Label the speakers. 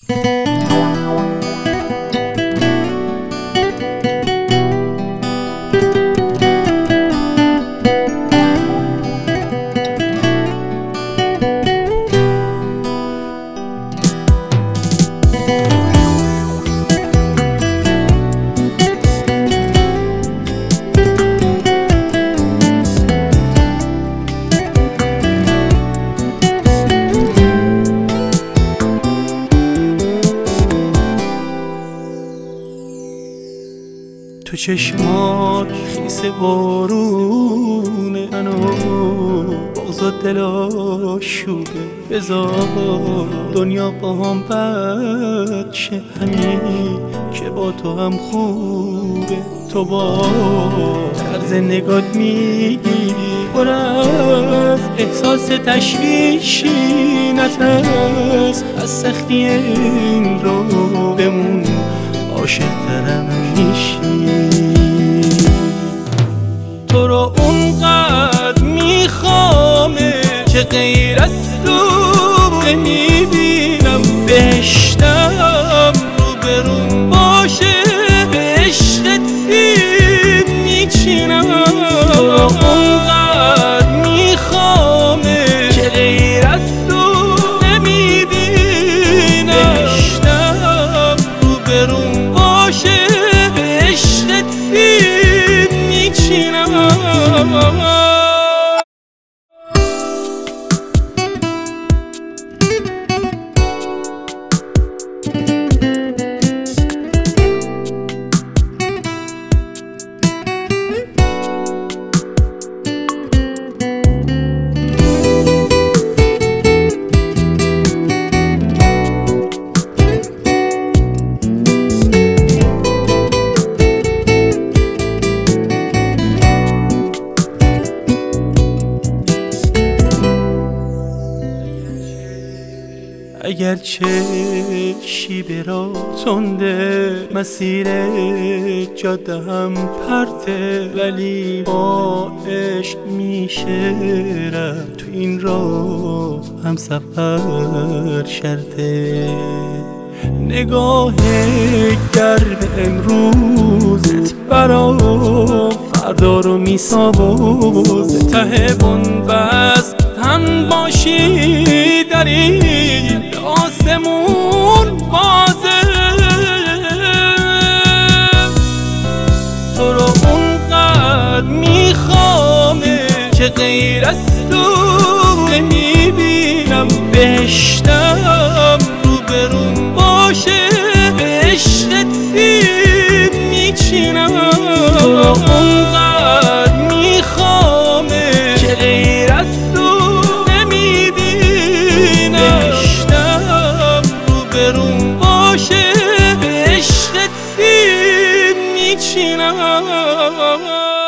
Speaker 1: تو چشمات خیس بارونه منو بغضات دل آشوبه. بذار دنیا با هم بد شه، همین که با تو هم خوبه. تو با طرز نگات میگی پر از احساس تشویشی، نترس از سختی این رو بمون، عاشق ترم میشی. تو رو اونقدر میخوامه که غیر از تو نمیبینم. بهشتم رو برون باشه، به عشقت سیب میچینم. تو رو اونقدر میخوامه که غیر از تو نمیبینم. بهشتم رو برون باشه، به عشقت سیب میچینم. اگر چشی برا تنده، مسیر جاده هم پرته، ولی با عشق میشه رفت. تو این راه هم سفر شرطه. نگاه گرم امروزت برا فردا رو میسازه. ته بنبست تن باشی در این آسمون بازه. تو رو اونقدر میخوامه که غیر از تو نمیبینم. بهشتم رو برون باشه، به عشقت سیب میچینم. تو رو اونقدر میخوامه که غیر از تو نمیبینم. بهشتم رو برون باشه، به عشقت سیب میچینم.